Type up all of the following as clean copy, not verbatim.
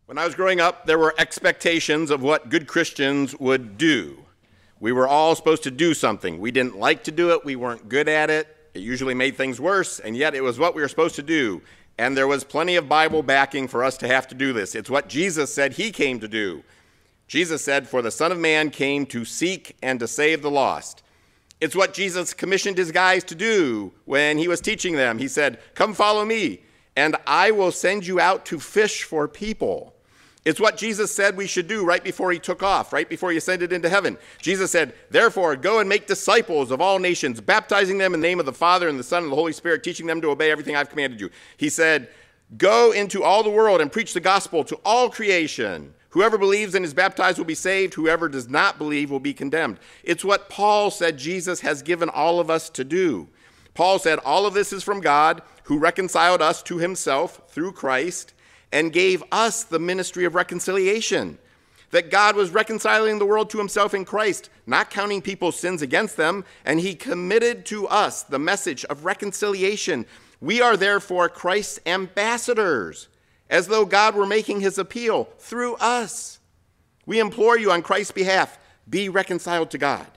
When I was growing up, there were expectations of what good Christians would do. We were all supposed to do something. We didn't like to do it. We weren't good at it. It usually made things worse, and yet it was what we were supposed to do. And there was plenty of Bible backing for us to have to do this. It's what Jesus said he came to do. Jesus said, "For the Son of Man came to seek and to save the lost." It's what Jesus commissioned his guys to do when he was teaching them. He said, "Come follow me, and I will send you out to fish for people." It's what Jesus said we should do right before he took off, right before he ascended into heaven. Jesus said, "Therefore, go and make disciples of all nations, baptizing them in the name of the Father and the Son and the Holy Spirit, teaching them to obey everything I've commanded you." He said, "Go into all the world and preach the gospel to all creation. Whoever believes and is baptized will be saved. Whoever does not believe will be condemned." It's what Paul said Jesus has given all of us to do. Paul said, all of this is from God, who reconciled us to himself through Christ and gave us the ministry of reconciliation. That God was reconciling the world to himself in Christ, not counting people's sins against them, and he committed to us the message of reconciliation. We are therefore Christ's ambassadors, as though God were making his appeal through us. We implore you on Christ's behalf, be reconciled to God.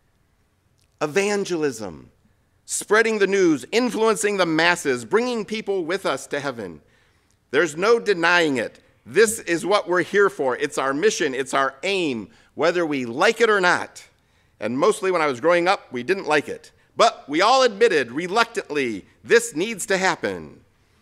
Evangelism, spreading the news, influencing the masses, bringing people with us to heaven. There's no denying it. This is what we're here for. It's our mission. It's our aim, whether we like it or not. And mostly when I was growing up, we didn't like it. But we all admitted reluctantly, this needs to happen.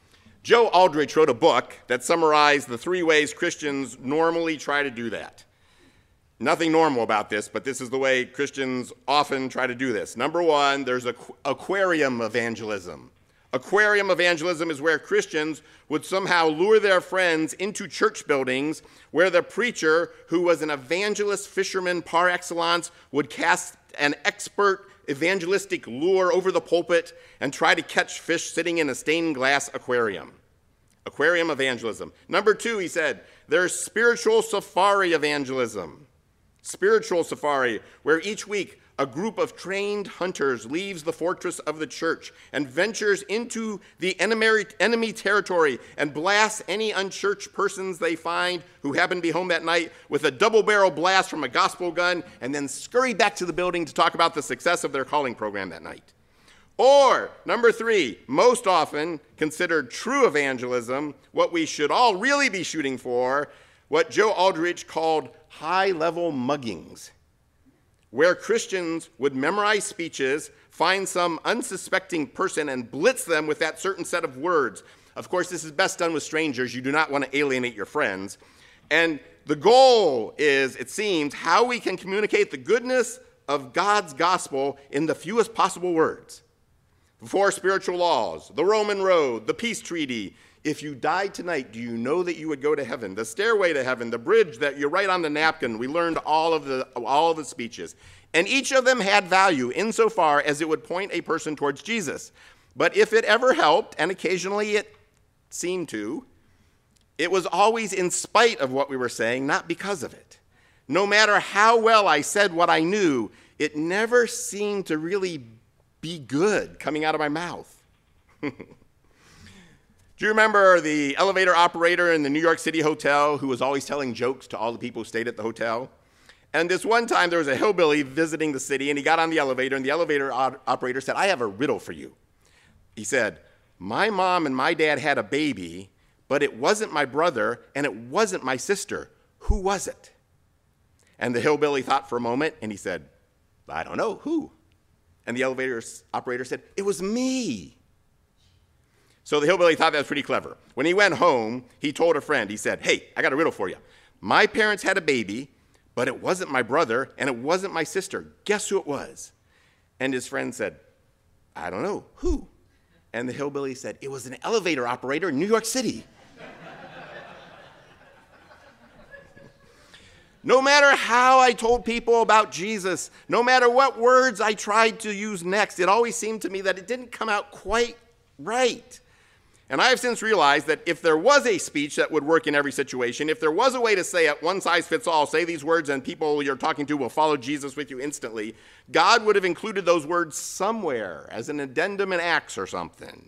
Joe Aldrich wrote a book that summarized the 3 ways Christians normally try to do that. Nothing normal about this, but this is the way Christians often try to do this. Number 1, there's aquarium evangelism. Aquarium evangelism is where Christians would somehow lure their friends into church buildings where the preacher, who was an evangelist fisherman par excellence, would cast an expert evangelistic lure over the pulpit and try to catch fish sitting in a stained glass aquarium. Aquarium evangelism. Number 2, he said, there's spiritual safari evangelism. Spiritual safari, where each week a group of trained hunters leaves the fortress of the church and ventures into the enemy territory and blasts any unchurched persons they find who happen to be home that night with a double-barrel blast from a gospel gun, and then scurry back to the building to talk about the success of their calling program that night. Or, number 3, most often considered true evangelism, what we should all really be shooting for, what Joe Aldrich called high-level muggings, where Christians would memorize speeches, find some unsuspecting person, and blitz them with that certain set of words. Of course, this is best done with strangers. You do not want to alienate your friends. And the goal is, it seems, how we can communicate the goodness of God's gospel in the fewest possible words. The 4 spiritual laws, the Roman road, the peace treaty. If you died tonight, do you know that you would go to heaven? The stairway to heaven, the bridge that you write on the napkin. We learned all of the speeches. And each of them had value insofar as it would point a person towards Jesus. But if it ever helped, and occasionally it seemed to, it was always in spite of what we were saying, not because of it. No matter how well I said what I knew, it never seemed to really be good coming out of my mouth. Do you remember the elevator operator in the New York City hotel who was always telling jokes to all the people who stayed at the hotel? And this one time there was a hillbilly visiting the city, and he got on the elevator, and the elevator operator said, "I have a riddle for you." He said, "My mom and my dad had a baby, but it wasn't my brother, and it wasn't my sister. Who was it?" And the hillbilly thought for a moment, and he said, "I don't know, who?" And the elevator operator said, "It was me." So the hillbilly thought that was pretty clever. When he went home, he told a friend, he said, "Hey, I got a riddle for you. My parents had a baby, but it wasn't my brother, and it wasn't my sister. Guess who it was?" And his friend said, "I don't know, who?" And the hillbilly said, "It was an elevator operator in New York City." No matter how I told people about Jesus, no matter what words I tried to use next, it always seemed to me that it didn't come out quite right. And I have since realized that if there was a speech that would work in every situation, if there was a way to say it, one size fits all, say these words and people you're talking to will follow Jesus with you instantly, God would have included those words somewhere as an addendum in Acts or something.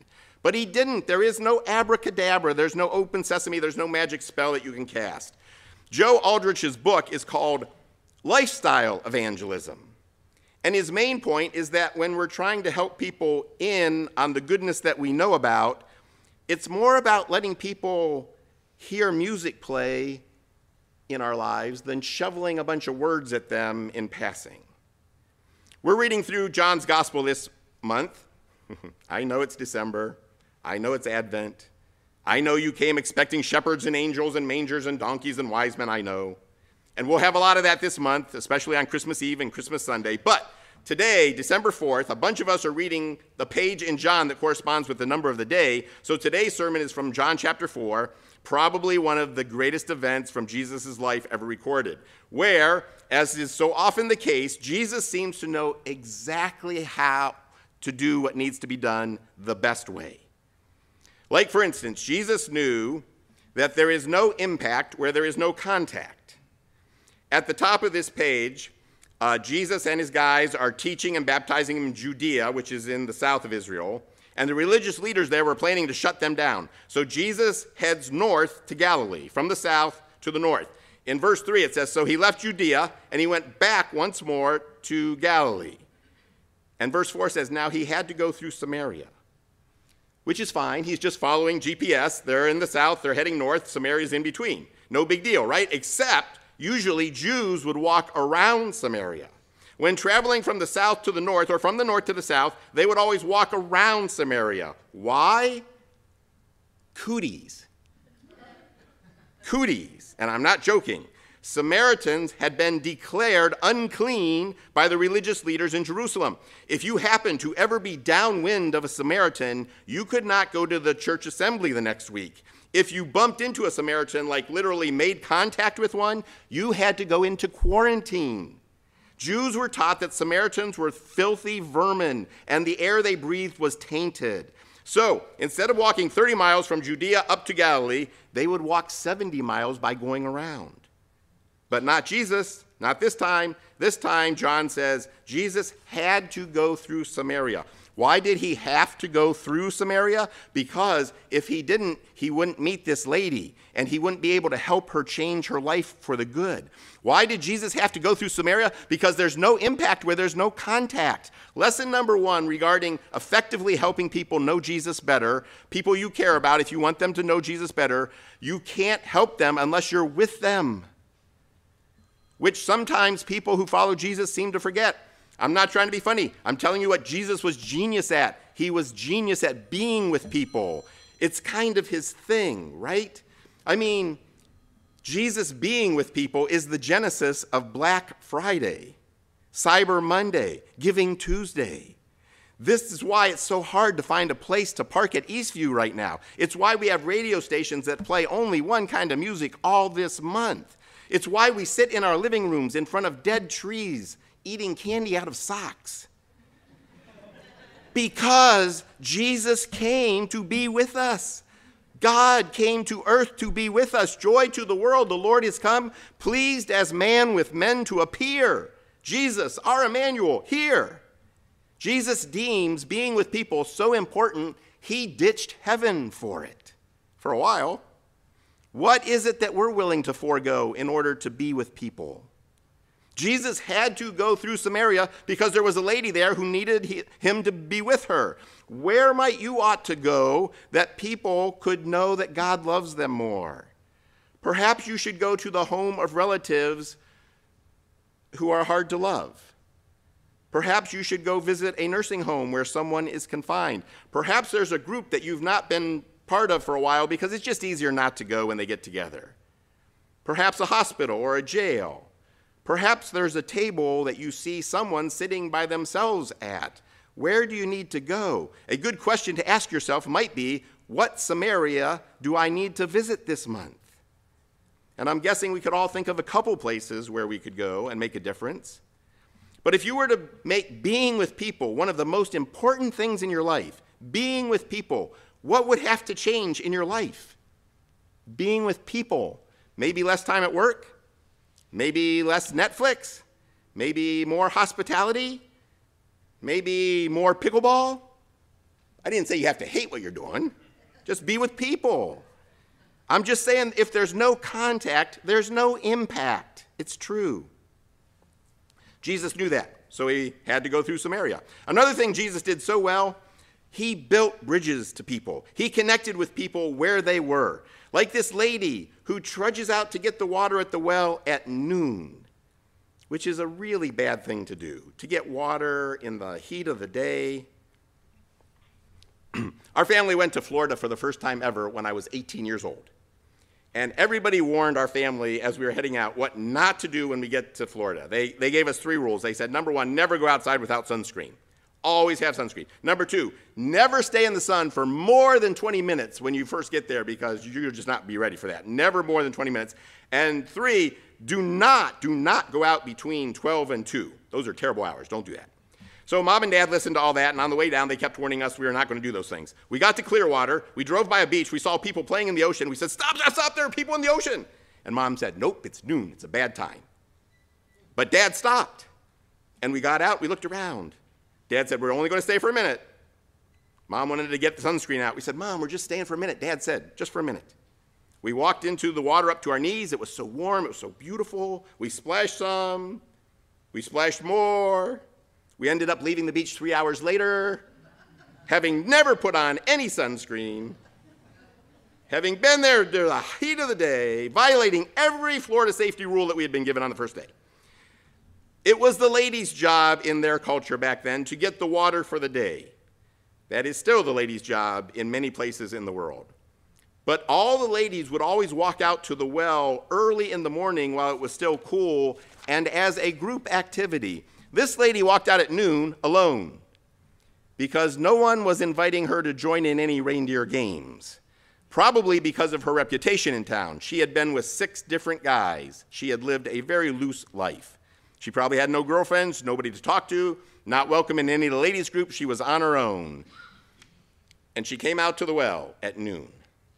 But he didn't. There is no abracadabra. There's no open sesame. There's no magic spell that you can cast. Joe Aldrich's book is called Lifestyle Evangelism. And his main point is that when we're trying to help people in on the goodness that we know about, it's more about letting people hear music play in our lives than shoveling a bunch of words at them in passing. We're reading through John's Gospel this month. I know it's December. I know it's Advent. I know you came expecting shepherds and angels and mangers and donkeys and wise men, I know. And we'll have a lot of that this month, especially on Christmas Eve and Christmas Sunday. But today, December 4th, a bunch of us are reading the page in John that corresponds with the number of the day. So today's sermon is from John chapter 4, probably one of the greatest events from Jesus' life ever recorded, where, as is so often the case, Jesus seems to know exactly how to do what needs to be done the best way. Like, for instance, Jesus knew that there is no impact where there is no contact. At the top of this page, Jesus and his guys are teaching and baptizing in Judea, which is in the south of Israel, and the religious leaders there were planning to shut them down. So Jesus heads north to Galilee, from the south to the north. In verse 3 it says, so he left Judea and he went back once more to Galilee. And verse 4 says, now he had to go through Samaria, which is fine. He's just following GPS. They're in the south, they're heading north, Samaria's in between. No big deal, right? Except usually Jews would walk around Samaria. When traveling from the south to the north, or from the north to the south, they would always walk around Samaria. Why? Cooties. Cooties. And I'm not joking. Samaritans had been declared unclean by the religious leaders in Jerusalem. If you happened to ever be downwind of a Samaritan, you could not go to the church assembly the next week. If you bumped into a Samaritan, like literally made contact with one, you had to go into quarantine. Jews were taught that Samaritans were filthy vermin, and the air they breathed was tainted. So instead of walking 30 miles from Judea up to Galilee, they would walk 70 miles by going around. But not Jesus, not this time. This time, John says, Jesus had to go through Samaria. Why did he have to go through Samaria? Because if he didn't, he wouldn't meet this lady, and he wouldn't be able to help her change her life for the good. Why did Jesus have to go through Samaria? Because there's no impact where there's no contact. Lesson number 1 regarding effectively helping people know Jesus better, people you care about, if you want them to know Jesus better, you can't help them unless you're with them, which sometimes people who follow Jesus seem to forget. I'm not trying to be funny. I'm telling you what Jesus was genius at. He was genius at being with people. It's kind of his thing, right? I mean, Jesus being with people is the genesis of Black Friday, Cyber Monday, Giving Tuesday. This is why it's so hard to find a place to park at Eastview right now. It's why we have radio stations that play only one kind of music all this month. It's why we sit in our living rooms in front of dead trees eating candy out of socks. Because Jesus came to be with us. God came to earth to be with us. Joy to the world, the Lord is come, pleased as man with men to appear. Jesus, our Emmanuel, here. Jesus deems being with people so important, he ditched heaven for it. For a while. What is it that we're willing to forego in order to be with people? Jesus had to go through Samaria because there was a lady there who needed him to be with her. Where might you ought to go that people could know that God loves them more? Perhaps you should go to the home of relatives who are hard to love. Perhaps you should go visit a nursing home where someone is confined. Perhaps there's a group that you've not been part of for a while because it's just easier not to go when they get together. Perhaps a hospital or a jail. Perhaps there's a table that you see someone sitting by themselves at. Where do you need to go? A good question to ask yourself might be, what Samaria do I need to visit this month? And I'm guessing we could all think of a couple places where we could go and make a difference. But if you were to make being with people one of the most important things in your life, being with people, what would have to change in your life? Being with people. Maybe less time at work. Maybe less Netflix. Maybe more hospitality. Maybe more pickleball. I didn't say you have to hate what you're doing. Just be with people. I'm just saying if there's no contact, there's no impact. It's true. Jesus knew that, so he had to go through Samaria. Another thing Jesus did so well, he built bridges to people. He connected with people where they were. Like this lady who trudges out to get the water at the well at noon, which is a really bad thing to do, to get water in the heat of the day. Our family went to Florida for the first time ever when I was 18 years old. And everybody warned our family as we were heading out what not to do when we get to Florida. They gave us 3 rules. They said, number 1, never go outside without sunscreen. Always have sunscreen. Number 2, never stay in the sun for more than 20 minutes when you first get there because you'll just not be ready for that. Never more than 20 minutes. And 3, do not go out between 12 and 2. Those are terrible hours. Don't do that. So Mom and Dad listened to all that, and on the way down, they kept warning us we were not going to do those things. We got to Clearwater. We drove by a beach. We saw people playing in the ocean. We said, stop, there are people in the ocean. And Mom said, nope, it's noon. It's a bad time. But Dad stopped, and we got out. We looked around. Dad said, we're only going to stay for a minute. Mom wanted to get the sunscreen out. We said, Mom, we're just staying for a minute. Dad said, just for a minute. We walked into the water up to our knees. It was so warm. It was so beautiful. We splashed some. We splashed more. We ended up leaving the beach 3 hours later, having never put on any sunscreen, having been there during the heat of the day, violating every Florida safety rule that we had been given on the first day. It was the ladies' job in their culture back then to get the water for the day. That is still the ladies' job in many places in the world. But all the ladies would always walk out to the well early in the morning while it was still cool and as a group activity. This lady walked out at noon alone because no one was inviting her to join in any reindeer games, probably because of her reputation in town. She had been with 6 different guys. She had lived a very loose life. She probably had no girlfriends, nobody to talk to, not welcome in any of the ladies' groups. She was on her own. And she came out to the well at noon.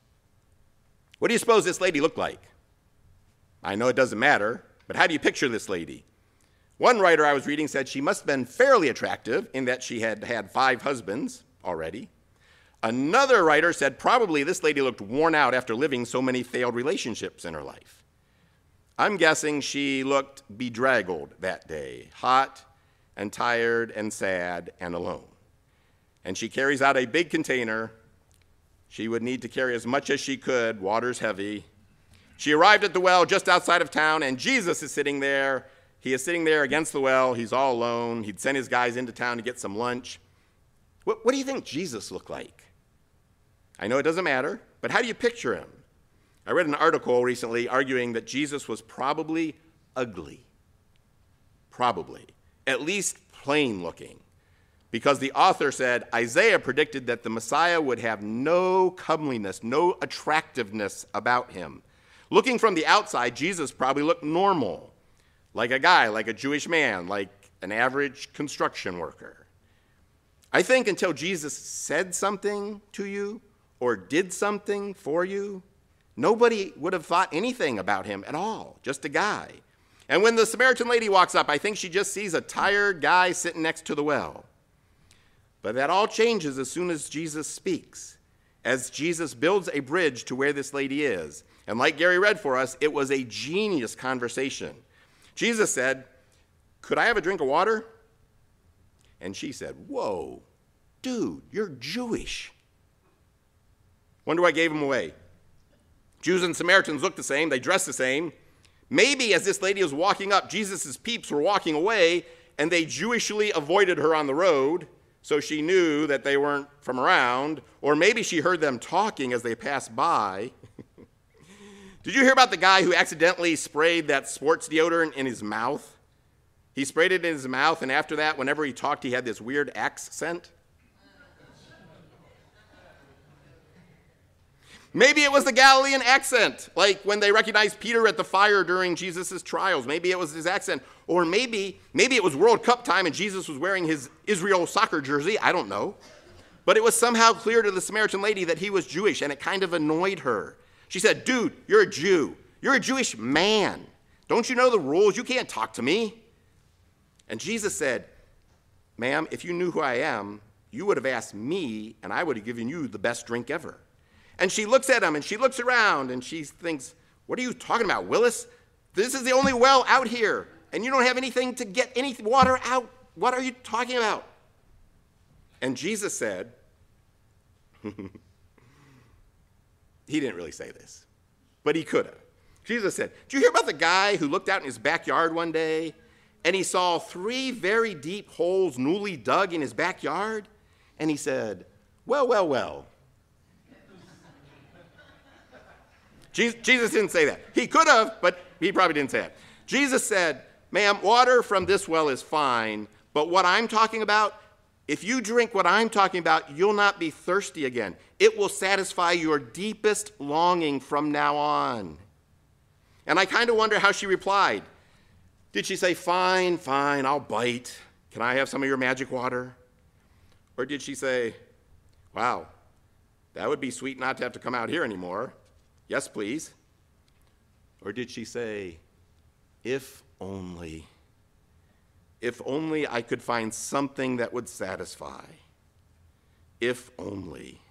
What do you suppose this lady looked like? I know it doesn't matter, but how do you picture this lady? One writer I was reading said she must have been fairly attractive in that she had had 5 husbands already. Another writer said probably this lady looked worn out after living so many failed relationships in her life. I'm guessing she looked bedraggled that day, hot and tired and sad and alone. And she carries out a big container. She would need to carry as much as she could. Water's heavy. She arrived at the well just outside of town, and Jesus is sitting there. He is sitting there against the well. He's all alone. He'd sent his guys into town to get some lunch. What do you think Jesus looked like? I know it doesn't matter, but how do you picture him? I read an article recently arguing that Jesus was probably ugly. Probably. At least plain looking. Because the author said Isaiah predicted that the Messiah would have no comeliness, no attractiveness about him. Looking from the outside, Jesus probably looked normal. Like a guy, like a Jewish man, like an average construction worker. I think until Jesus said something to you or did something for you, nobody would have thought anything about him at all, just a guy. And when the Samaritan lady walks up, I think she just sees a tired guy sitting next to the well. But that all changes as soon as Jesus speaks, as Jesus builds a bridge to where this lady is. And like Gary read for us, it was a genius conversation. Jesus said, could I have a drink of water? And she said, whoa, dude, you're Jewish. Wonder what gave him away. Jews and Samaritans look the same. They dress the same. Maybe as this lady was walking up, Jesus' peeps were walking away, and they Jewishly avoided her on the road, so she knew that they weren't from around. Or maybe she heard them talking as they passed by. Did you hear about the guy who accidentally sprayed that sports deodorant in his mouth? He sprayed it in his mouth, and after that, whenever he talked, he had this weird accent. Maybe it was the Galilean accent, like when they recognized Peter at the fire during Jesus' trials. Maybe it was his accent. Or maybe it was World Cup time and Jesus was wearing his Israel soccer jersey. I don't know. But it was somehow clear to the Samaritan lady that he was Jewish, and it kind of annoyed her. She said, dude, you're a Jew. You're a Jewish man. Don't you know the rules? You can't talk to me. And Jesus said, ma'am, if you knew who I am, you would have asked me, and I would have given you the best drink ever. And she looks at him, and she looks around, and she thinks, what are you talking about, Willis? This is the only well out here, and you don't have anything to get any water out. What are you talking about? And Jesus said, he didn't really say this, but he could have. Jesus said, did you hear about the guy who looked out in his backyard one day and he saw 3 very deep holes newly dug in his backyard? And he said, well, well, well. Jesus didn't say that. He could have, but he probably didn't say it. Jesus said, ma'am, water from this well is fine, but what I'm talking about, if you drink what I'm talking about, you'll not be thirsty again. It will satisfy your deepest longing from now on. And I kind of wonder how she replied. Did she say, fine, fine, I'll bite. Can I have some of your magic water? Or did she say, wow, that would be sweet not to have to come out here anymore. Yes, please. Or did she say, if only I could find something that would satisfy. If only.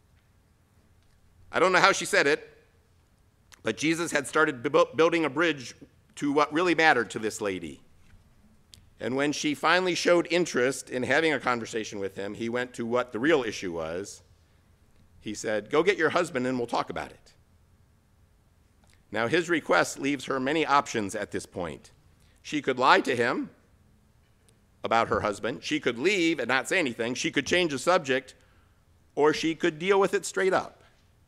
I don't know how she said it, but Jesus had started building a bridge to what really mattered to this lady. And when she finally showed interest in having a conversation with him, he went to what the real issue was. He said, go get your husband and we'll talk about it. Now, his request leaves her many options at this point. She could lie to him about her husband. She could leave and not say anything. She could change the subject, or she could deal with it straight up.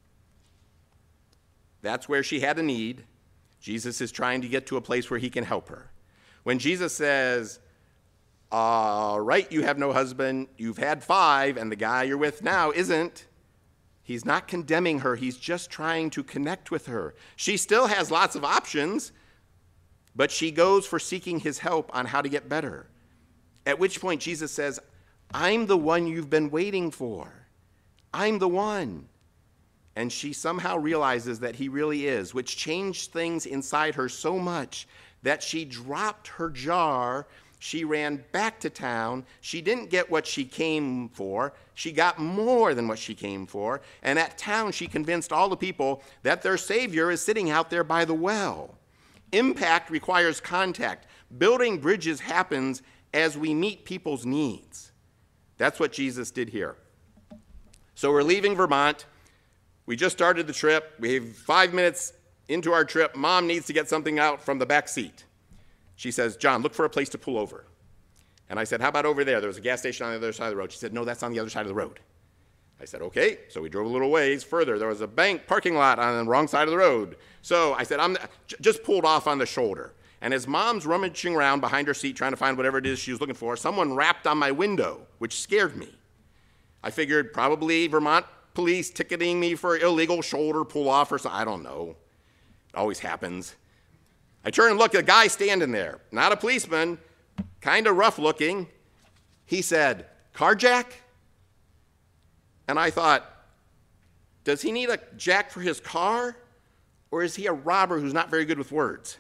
That's where she had a need. Jesus is trying to get to a place where he can help her. When Jesus says, all right, you have no husband, you've had 5, and the guy you're with now isn't, he's not condemning her. He's just trying to connect with her. She still has lots of options, but she goes for seeking his help on how to get better. At which point Jesus says, I'm the one you've been waiting for. I'm the one. And she somehow realizes that he really is, which changed things inside her so much that she dropped her jar. She ran back to town. She didn't get what she came for. She got more than what she came for. And at town, she convinced all the people that their Savior is sitting out there by the well. Impact requires contact. Building bridges happens as we meet people's needs. That's what Jesus did here. So we're leaving Vermont. We just started the trip. We have 5 minutes into our trip. Mom needs to get something out from the back seat. She says, John, look for a place to pull over. And I said, how about over there? There was a gas station on the other side of the road. She said, no, that's on the other side of the road. I said, okay. So we drove a little ways further. There was a bank parking lot on the wrong side of the road. So I said, just pulled off on the shoulder. And as Mom's rummaging around behind her seat trying to find whatever it is she was looking for, someone rapped on my window, which scared me. I figured probably Vermont police ticketing me for illegal shoulder pull-off or something. I don't know. It always happens. I turn and look at a guy standing there, not a policeman, kind of rough looking. He said, carjack? And I thought, does he need a jack for his car? Or is he a robber who's not very good with words?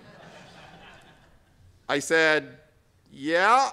I said, yeah,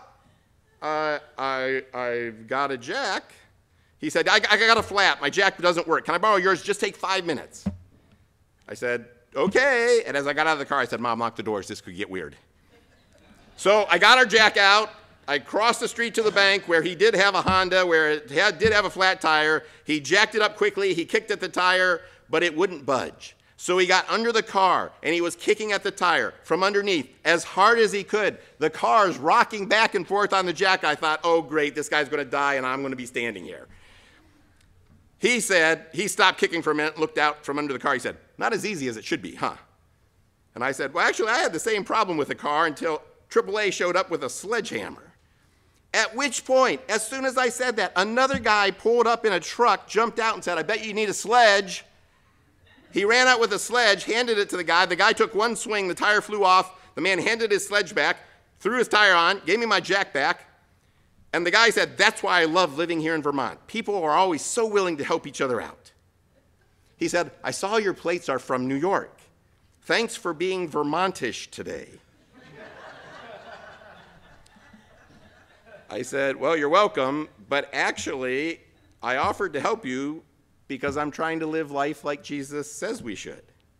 I've got a jack. He said, I got a flat. My jack doesn't work. Can I borrow yours? Just take 5 minutes. I said, okay. And as I got out of the car, I said, Mom, lock the doors. This could get weird. So I got our jack out. I crossed the street to the bank where he did have a Honda, where it did have a flat tire. He jacked it up quickly. He kicked at the tire, but it wouldn't budge. So he got under the car, and he was kicking at the tire from underneath as hard as he could. The car's rocking back and forth on the jack. I thought, oh, great, this guy's going to die, and I'm going to be standing here. He said, he stopped kicking for a minute, looked out from under the car. He said, not as easy as it should be, huh? And I said, well, actually, I had the same problem with the car until AAA showed up with a sledgehammer. At which point, as soon as I said that, another guy pulled up in a truck, jumped out and said, I bet you need a sledge. He ran out with a sledge, handed it to the guy. The guy took one swing, the tire flew off. The man handed his sledge back, threw his tire on, gave me my jack back. And the guy said, that's why I love living here in Vermont. People are always so willing to help each other out. He said, I saw your plates are from New York. Thanks for being Vermontish today. I said, well, you're welcome, but actually, I offered to help you because I'm trying to live life like Jesus says we should.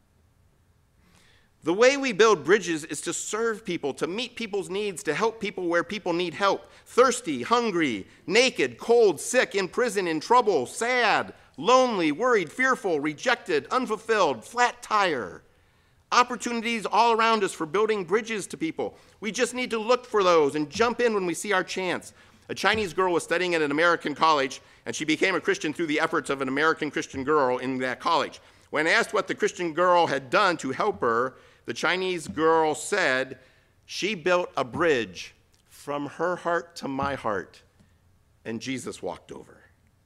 The way we build bridges is to serve people, to meet people's needs, to help people where people need help. Thirsty, hungry, naked, cold, sick, in prison, in trouble, sad, lonely, worried, fearful, rejected, unfulfilled, flat tire. Opportunities all around us for building bridges to people. We just need to look for those and jump in when we see our chance. A Chinese girl was studying at an American college, and she became a Christian through the efforts of an American Christian girl in that college. When asked what the Christian girl had done to help her, the Chinese girl said, she built a bridge from her heart to my heart, and Jesus walked over.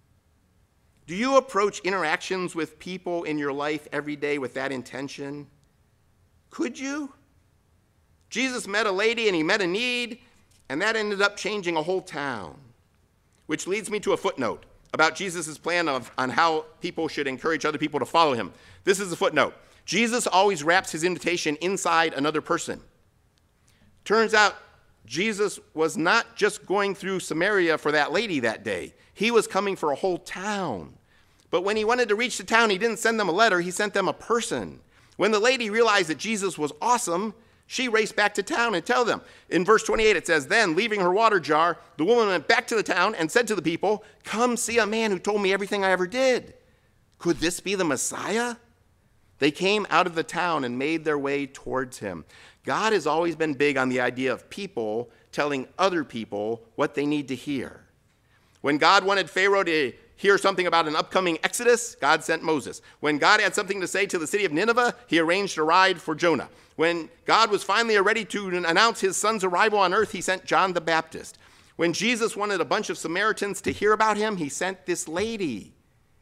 Do you approach interactions with people in your life every day with that intention? Could you? Jesus met a lady and he met a need, and that ended up changing a whole town. Which leads me to a footnote about Jesus' plan on how people should encourage other people to follow him. This is a footnote. Jesus always wraps his invitation inside another person. Turns out Jesus was not just going through Samaria for that lady that day. He was coming for a whole town. But when he wanted to reach the town, he didn't send them a letter, he sent them a person. When the lady realized that Jesus was awesome, she raced back to town and tell them. In verse 28, it says, then, leaving her water jar, the woman went back to the town and said to the people, come see a man who told me everything I ever did. Could this be the Messiah? They came out of the town and made their way towards him. God has always been big on the idea of people telling other people what they need to hear. When God wanted Pharaoh to hear something about an upcoming exodus, God sent Moses. When God had something to say to the city of Nineveh, he arranged a ride for Jonah. When God was finally ready to announce his son's arrival on earth, he sent John the Baptist. When Jesus wanted a bunch of Samaritans to hear about him, he sent this lady.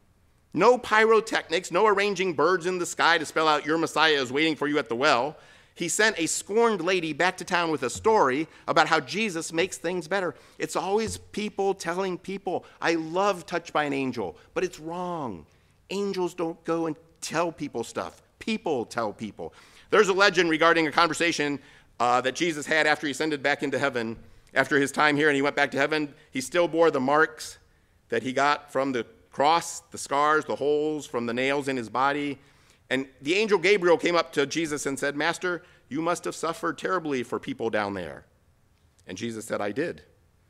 No pyrotechnics, no arranging birds in the sky to spell out your Messiah is waiting for you at the well. He sent a scorned lady back to town with a story about how Jesus makes things better. It's always people telling people, I love Touched by an Angel, but it's wrong. Angels don't go and tell people stuff. People tell people. There's a legend regarding a conversation that Jesus had after he ascended back into heaven. After his time here and he went back to heaven, he still bore the marks that he got from the cross, the scars, the holes from the nails in his body. And the angel Gabriel came up to Jesus and said, Master, you must have suffered terribly for people down there. And Jesus said, I did.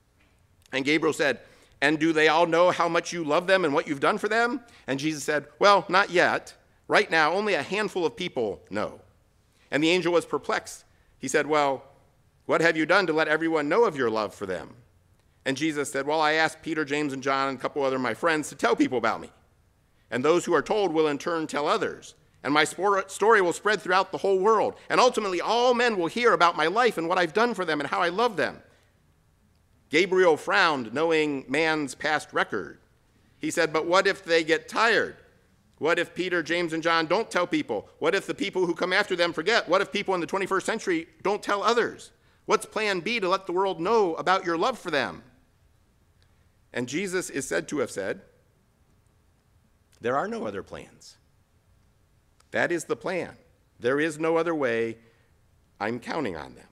And Gabriel said, and do they all know how much you love them and what you've done for them? And Jesus said, well, not yet. Right now, only a handful of people know. And the angel was perplexed. He said, well, what have you done to let everyone know of your love for them? And Jesus said, well, I asked Peter, James, and John, and a couple other of my friends to tell people about me. And those who are told will in turn tell others. And my story will spread throughout the whole world. And ultimately, all men will hear about my life and what I've done for them and how I love them. Gabriel frowned, knowing man's past record. He said, but what if they get tired? What if Peter, James, and John don't tell people? What if the people who come after them forget? What if people in the 21st century don't tell others? What's plan B to let the world know about your love for them? And Jesus is said to have said, there are no other plans. That is the plan. There is no other way. I'm counting on them.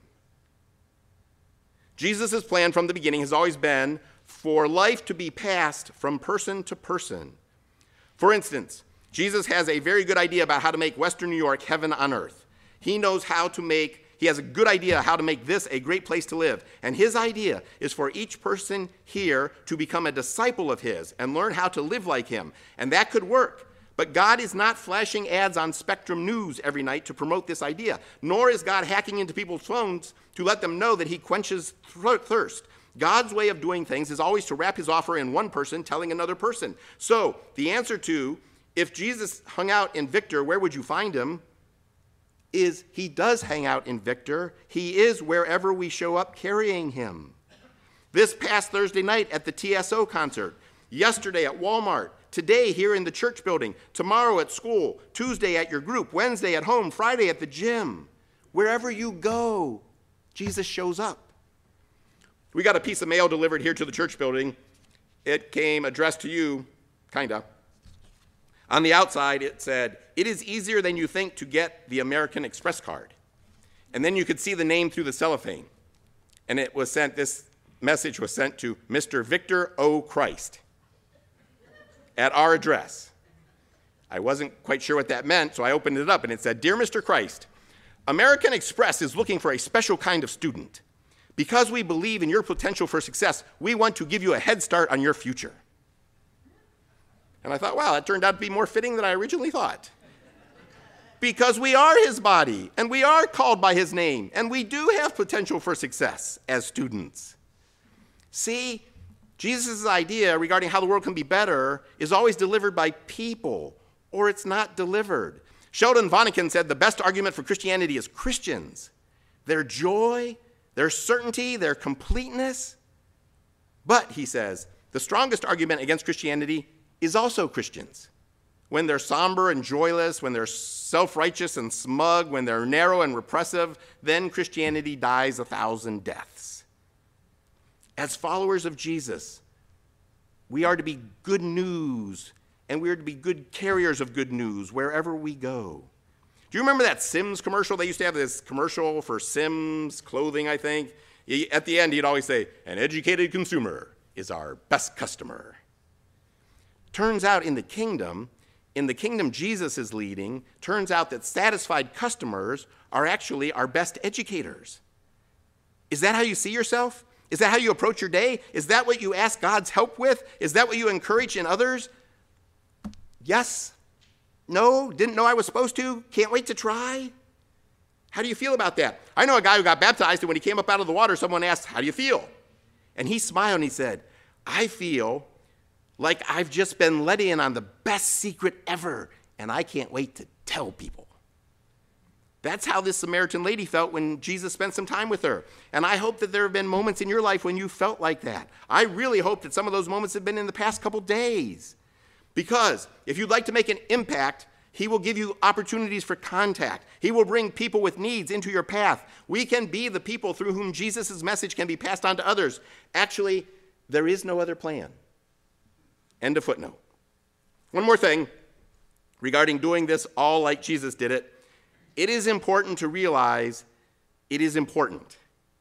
Jesus' plan from the beginning has always been for life to be passed from person to person. For instance, Jesus has a very good idea about how to make Western New York heaven on earth. He has a good idea how to make this a great place to live. And his idea is for each person here to become a disciple of his and learn how to live like him. And that could work. But God is not flashing ads on Spectrum News every night to promote this idea, nor is God hacking into people's phones to let them know that he quenches thirst. God's way of doing things is always to wrap his offer in one person telling another person. So the answer to, if Jesus hung out in Victor, where would you find him? Is he does hang out in Victor. He is wherever we show up carrying him. This past Thursday night at the TSO concert, yesterday at Walmart, today here in the church building, tomorrow at school, Tuesday at your group, Wednesday at home, Friday at the gym. Wherever you go, Jesus shows up. We got a piece of mail delivered here to the church building. It came addressed to you, kinda. On the outside, it said, it is easier than you think to get the American Express card. And then you could see the name through the cellophane. And it was sent, this message was sent to Mr. Victor O. Christ at our address. I wasn't quite sure what that meant, so I opened it up, and it said, "Dear Mr. Christ, American Express is looking for a special kind of student. Because we believe in your potential for success, we want to give you a head start on your future." And I thought, wow, that turned out to be more fitting than I originally thought. Because we are his body, and we are called by his name, and we do have potential for success as students. See, Jesus' idea regarding how the world can be better is always delivered by people, or it's not delivered. Sheldon Vonnegut said the best argument for Christianity is Christians, their joy, their certainty, their completeness. But, he says, the strongest argument against Christianity is also Christians. When they're somber and joyless, when they're self-righteous and smug, when they're narrow and repressive, then Christianity dies 1,000 deaths. As followers of Jesus, we are to be good news, and we are to be good carriers of good news wherever we go. Do you remember that Sims commercial? They used to have this commercial for Sims clothing, I think. At the end, he'd always say, "An educated consumer is our best customer." Turns out in the kingdom Jesus is leading, turns out that satisfied customers are actually our best educators. Is that how you see yourself? Is that how you approach your day? Is that what you ask God's help with? Is that what you encourage in others? Yes? No? Didn't know I was supposed to? Can't wait to try? How do you feel about that? I know a guy who got baptized, and when he came up out of the water, someone asked, "How do you feel?" And he smiled and he said, "I feel like I've just been let in on the best secret ever, and I can't wait to tell people." That's how this Samaritan lady felt when Jesus spent some time with her. And I hope that there have been moments in your life when you felt like that. I really hope that some of those moments have been in the past couple days. Because if you'd like to make an impact, he will give you opportunities for contact. He will bring people with needs into your path. We can be the people through whom Jesus' message can be passed on to others. Actually, there is no other plan. End of footnote. One more thing regarding doing this all like Jesus did it. It is important to realize it is important.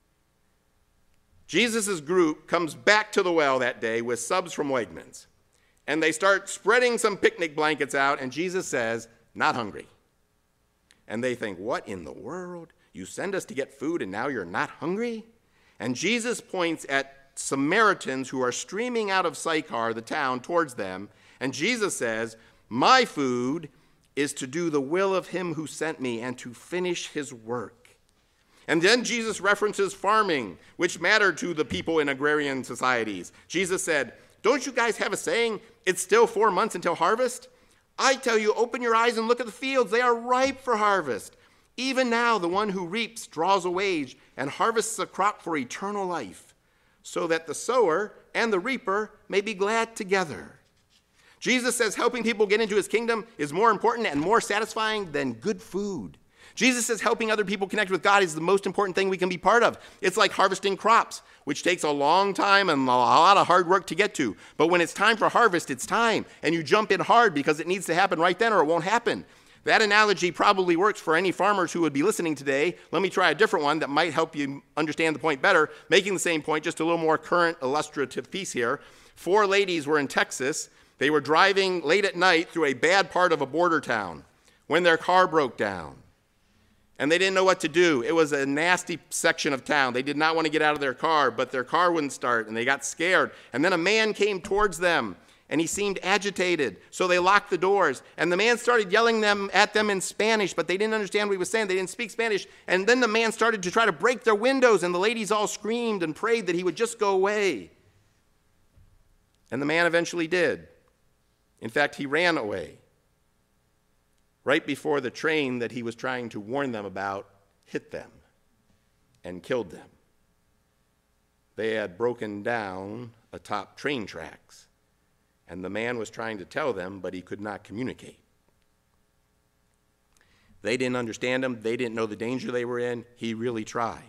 Jesus' group comes back to the well that day with subs from Wegmans. And they start spreading some picnic blankets out, and Jesus says, "Not hungry." And they think, what in the world? You send us to get food and now you're not hungry? And Jesus points at Samaritans who are streaming out of Sychar, the town, towards them. And Jesus says, "My food is to do the will of him who sent me and to finish his work." And then Jesus references farming, which mattered to the people in agrarian societies. Jesus said, "Don't you guys have a saying, 'It's still 4 months until harvest'? I tell you, open your eyes and look at the fields. They are ripe for harvest. Even now, the one who reaps draws a wage and harvests a crop for eternal life, so that the sower and the reaper may be glad together." Jesus says helping people get into his kingdom is more important and more satisfying than good food. Jesus says helping other people connect with God is the most important thing we can be part of. It's like harvesting crops, which takes a long time and a lot of hard work to get to. But when it's time for harvest, it's time. And you jump in hard because it needs to happen right then or it won't happen. That analogy probably works for any farmers who would be listening today. Let me try a different one that might help you understand the point better. Making the same point, just a little more current illustrative piece here. 4 ladies were in Texas. They were driving late at night through a bad part of a border town when their car broke down. And they didn't know what to do. It was a nasty section of town. They did not want to get out of their car, but their car wouldn't start, and they got scared. And then a man came towards them, and he seemed agitated. So they locked the doors, and the man started yelling at them in Spanish, but they didn't understand what he was saying. They didn't speak Spanish. And then the man started to try to break their windows, and the ladies all screamed and prayed that he would just go away. And the man eventually did. In fact, he ran away right before the train that he was trying to warn them about hit them and killed them. They had broken down atop train tracks, and the man was trying to tell them, but he could not communicate. They didn't understand him. They didn't know the danger they were in. He really tried.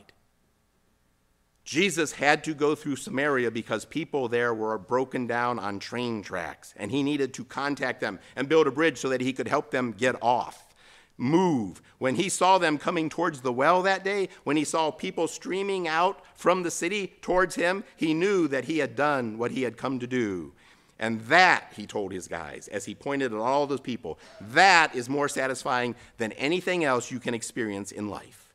Jesus had to go through Samaria because people there were broken down on train tracks, and he needed to contact them and build a bridge so that he could help them get off. move. When he saw them coming towards the well that day, when he saw people streaming out from the city towards him, he knew that he had done what he had come to do. And that, he told his guys, as he pointed at all those people, that is more satisfying than anything else you can experience in life.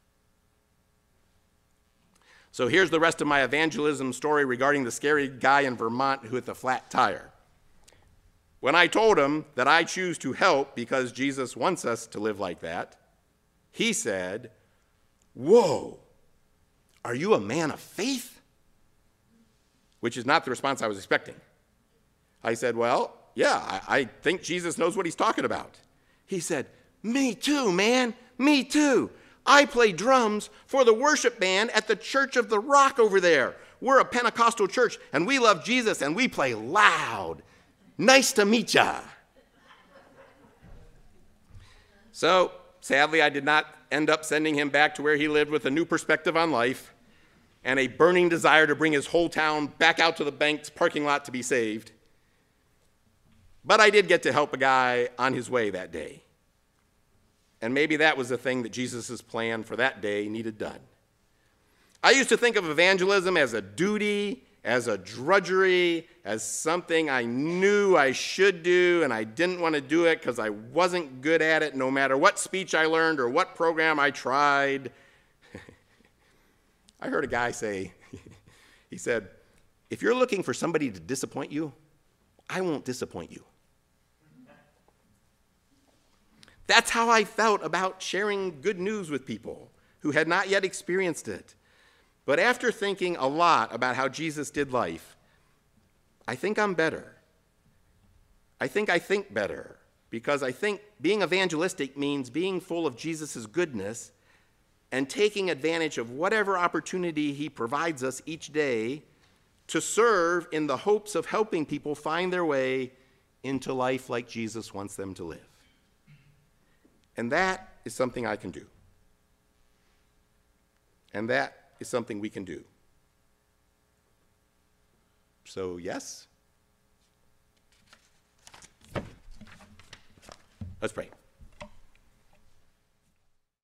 So here's the rest of my evangelism story regarding the scary guy in Vermont who hit the flat tire. When I told him that I choose to help because Jesus wants us to live like that, he said, "Whoa, are you a man of faith?" Which is not the response I was expecting. I said, "Well, yeah, I think Jesus knows what he's talking about." He said, "Me too, man, me too. I play drums for the worship band at the Church of the Rock over there. We're a Pentecostal church, and we love Jesus, and we play loud. Nice to meet ya." So, sadly, I did not end up sending him back to where he lived with a new perspective on life and a burning desire to bring his whole town back out to the bank's parking lot to be saved. But I did get to help a guy on his way that day. And maybe that was the thing that Jesus' plan for that day needed done. I used to think of evangelism as a duty, as a drudgery, as something I knew I should do, and I didn't want to do it because I wasn't good at it no matter what speech I learned or what program I tried. I heard a guy say, he said, "If you're looking for somebody to disappoint you, I won't disappoint you." That's how I felt about sharing good news with people who had not yet experienced it. But after thinking a lot about how Jesus did life, I think I'm better. I think better because I think being evangelistic means being full of Jesus' goodness and taking advantage of whatever opportunity he provides us each day to serve in the hopes of helping people find their way into life like Jesus wants them to live. And that is something I can do. And that is something we can do. So, yes? Let's pray.